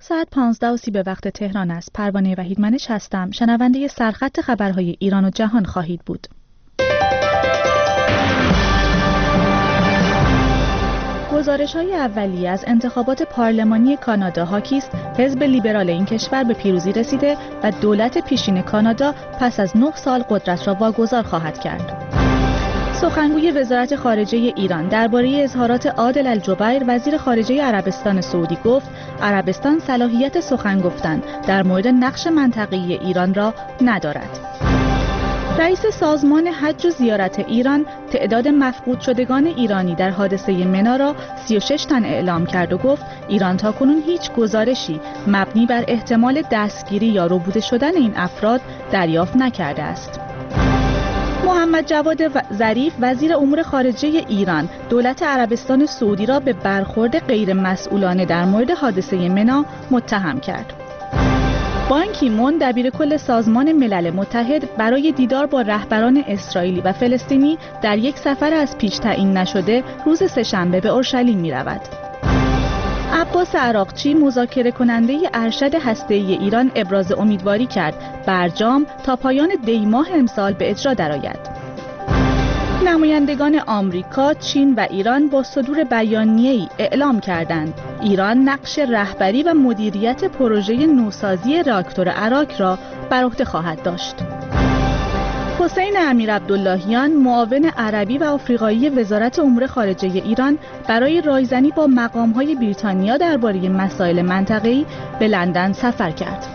ساعت 15:30 به وقت تهران است. پروانه وحیدمنش هستم. شنونده سرخط خبرهای ایران و جهان خواهید بود. گزارش‌های اولیه از انتخابات پارلمانی کانادا حاکی است حزب لیبرال این کشور به پیروزی رسیده و دولت پیشین کانادا پس از 9 سال قدرت را واگذار خواهد کرد. سخنگوی وزارت خارجه ایران درباره اظهارات عادل الجبیر وزیر خارجه عربستان سعودی گفت عربستان صلاحیت سخن گفتن در مورد نقش منطقه‌ای ایران را ندارد. رئیس سازمان حج و زیارت ایران تعداد مفقود شدگان ایرانی در حادثه منا را 36 تن اعلام کرد و گفت ایران تاکنون هیچ گزارشی مبنی بر احتمال دستگیری یا ربوده شدن این افراد دریافت نکرده است. محمد جواد ظریف وزیر امور خارجه ایران دولت عربستان سعودی را به برخورد غیر مسئولانه در مورد حادثه منا متهم کرد. بان کی مون دبیرکل سازمان ملل متحد برای دیدار با رهبران اسرائیلی و فلسطینی در یک سفر از پیش تعیین نشده روز سه‌شنبه به اورشلیم می‌رود. عباس عراقچی مذاکره کننده ارشد هسته‌ای ایران ابراز امیدواری کرد برجام تا پایان دی ماه امسال به اجرا درآید. نمایندگان آمریکا، چین و ایران با صدور بیانیه‌ای اعلام کردند ایران نقش رهبری و مدیریت پروژه نوسازی راکتور اراک را بر عهده خواهد داشت. حسین امیرعبداللهیان معاون عربی و آفریقایی وزارت امور خارجه ایران برای رایزنی با مقام‌های بریتانیا درباره مسائل منطقه‌ای به لندن سفر کرد.